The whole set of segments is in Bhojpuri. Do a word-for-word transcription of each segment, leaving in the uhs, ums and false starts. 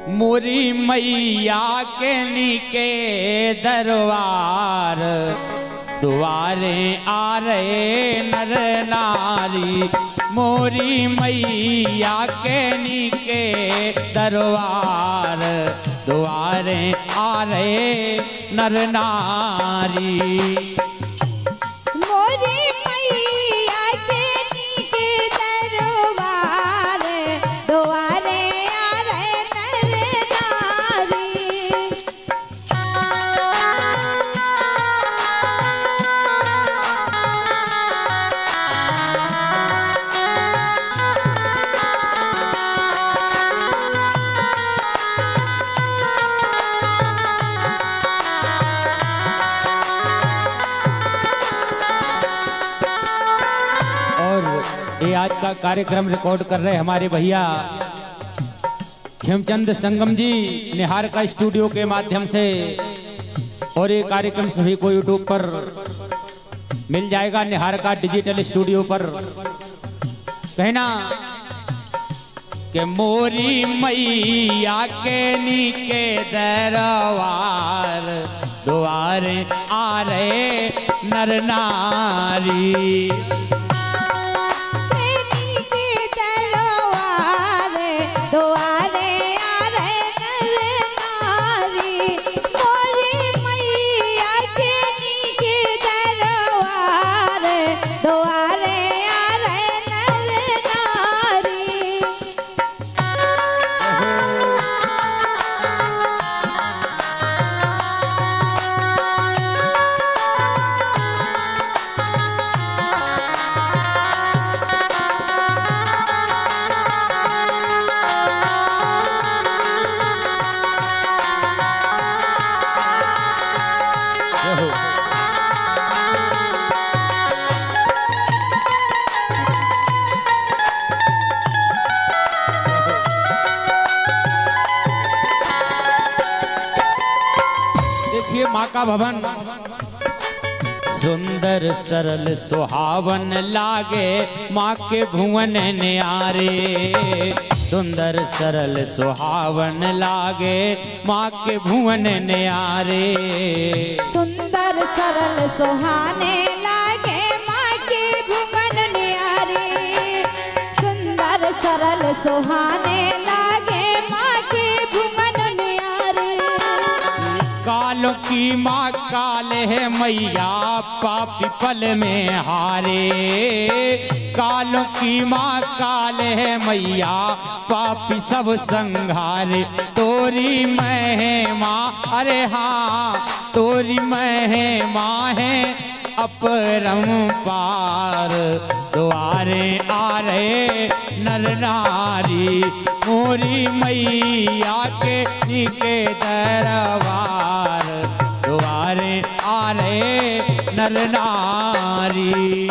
मोरी मैया के नीके दरबार द्वारे आ रहे नर नारी। मोरी मैया के नीके दरबार द्वारे आ रहे नर नारी। मोरी मैया के नीके दरबार द्वारे आ रहे नर नारी। ये आज का कार्यक्रम रिकॉर्ड कर रहे हमारे भैया खेमचंद संगम जी निहार का स्टूडियो के माध्यम से। और ये कार्यक्रम सभी को यूट्यूब पर मिल जाएगा, निहार का डिजिटल स्टूडियो पर। कहना कि मोरी मैया के नीके दरबार द्वारे आ रहे नर नारी। माँ का भवन सुंदर सरल सुहावन लागे, माँ के भुवन न्यारे। सुंदर सरल सुहावन लागे, माँ के भुवन न्यारे। सुंदर सरल सुहाने लागे, माँ के भुवन न्यारे। सुंदर सरल सुहाने लागे, माँ के भुवन न्यारे। कालों की माँ काल है मैया, पापी पल में हारे। कालों की माँ काल है मैया, पापी सब संघारे। तोरी महिमा अरे हाँ तोरी महिमा है अपरंपार। द्वारे आ रहे नर नारी, मोरी मैया के नीके दरबार द्वारे आ रहे नर नारी।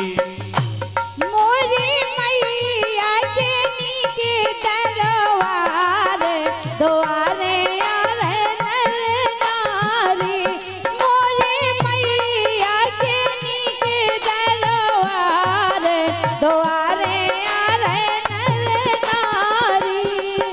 मोरी मैया के नीके दरबार द्वारे आ रहे नर नारी। मोरी मैया के नीके दरबार द्वारे आ रहे नर नारी।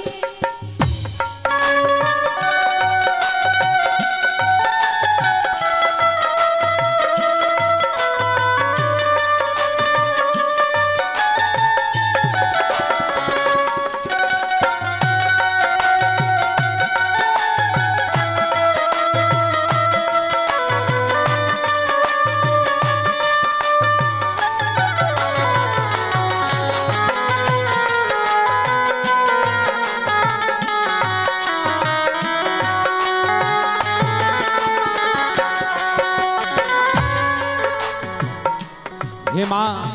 हे माँ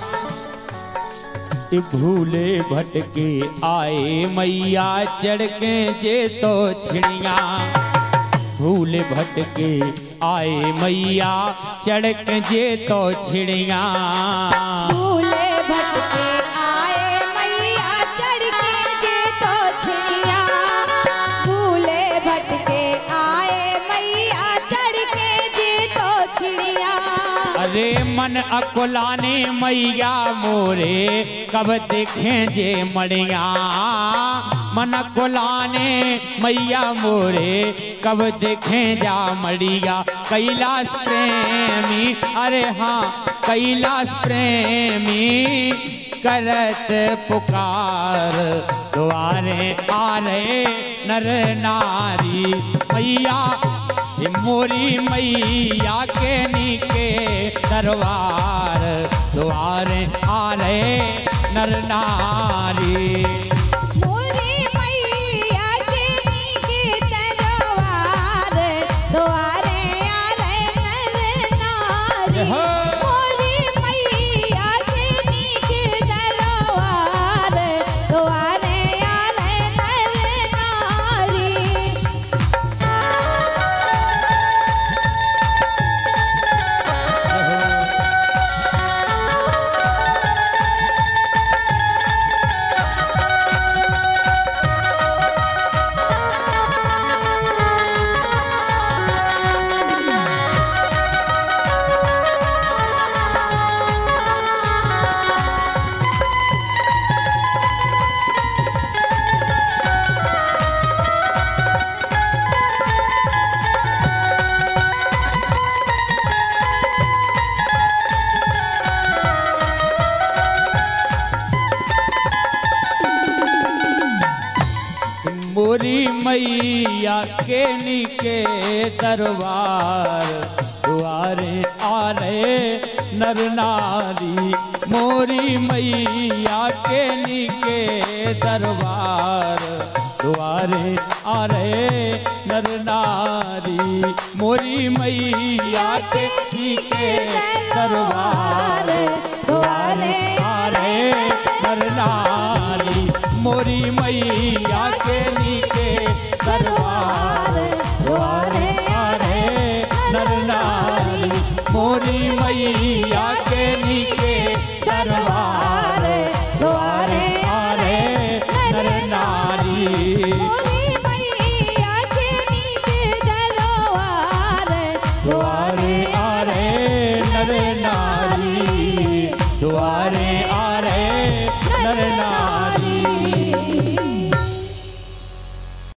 भूले भटके आए मैया, चढ़ के जे तो छिड़िया। भूले भटके आए मैया, चढ़ के जे तो छिड़िया। भूले भटके आए मैया, चढ़ के जे तो छिड़िया। भूले भटके आए मैया, चढ़ के जे तो छिड़िया। अरे मन अकुलाने मैया मोरे, कब देखें जे मड़िया। मन कोलाने मैया मोरे कब देखें जा मड़िया कैलाश प्रेमी अरे हाँ कैलाश प्रेमी करत पुकार द्वारे आले नर नारी मैया मोरी मैया के नीके दरबार द्वारे आले नर नारी मोरी मैया के नीके दरबार द्वारे आले नर नारी मोरी मैया के नीके दरबार द्वारे आले नर नारी मोरी मैया के नीके दरबार द्वारे आले नर नारी मोरी मैया के नीके दरबार द्वारे आले नर नारी मोरी मैया के नीके दरबार द्वारे आले नर नारी मोरी मैया के नीके दरबार द्वारे आले नर नारी मोरी मैया के नीके दरबार द्वारे आले नर नारी मोरी मैया के नीके दरबार द्वारे आले नर नारी द्वारे